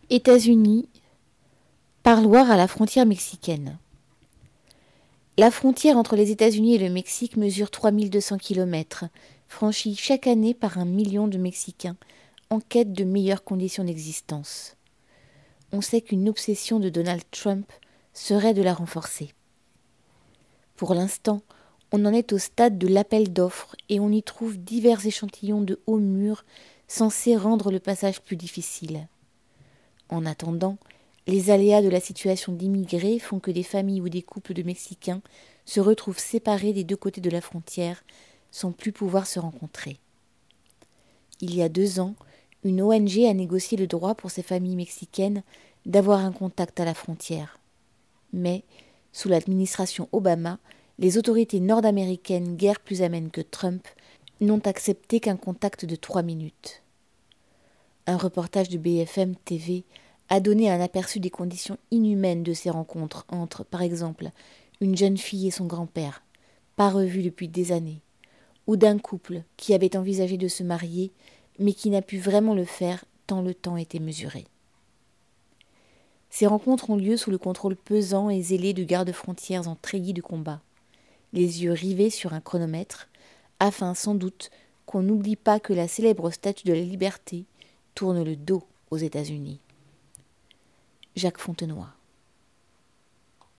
États-Unis, parloir à la frontière mexicaine. La frontière entre les États-Unis et le Mexique mesure 3200 km, franchie chaque année par 1 million de Mexicains en quête de meilleures conditions d'existence. On sait qu'une obsession de Donald Trump serait de la renforcer. Pour l'instant, on en est au stade de l'appel d'offres et on y trouve divers échantillons de hauts murs censés rendre le passage plus difficile. En attendant, les aléas de la situation d'immigrés font que des familles ou des couples de Mexicains se retrouvent séparés des deux côtés de la frontière sans plus pouvoir se rencontrer. Il y a 2 ans, une ONG a négocié le droit pour ces familles mexicaines d'avoir un contact à la frontière. Mais, sous l'administration Obama, les autorités nord-américaines, guère plus amènes que Trump, n'ont accepté qu'un contact de 3 minutes. Un reportage de BFM TV a donné un aperçu des conditions inhumaines de ces rencontres entre, par exemple, une jeune fille et son grand-père, pas revus depuis des années, ou d'un couple qui avait envisagé de se marier, mais qui n'a pu vraiment le faire tant le temps était mesuré. Ces rencontres ont lieu sous le contrôle pesant et zélé de gardes-frontières en treillis de combat, les yeux rivés sur un chronomètre, afin sans doute qu'on n'oublie pas que la célèbre statue de la liberté tourne le dos aux États-Unis. Jacques Fontenoy.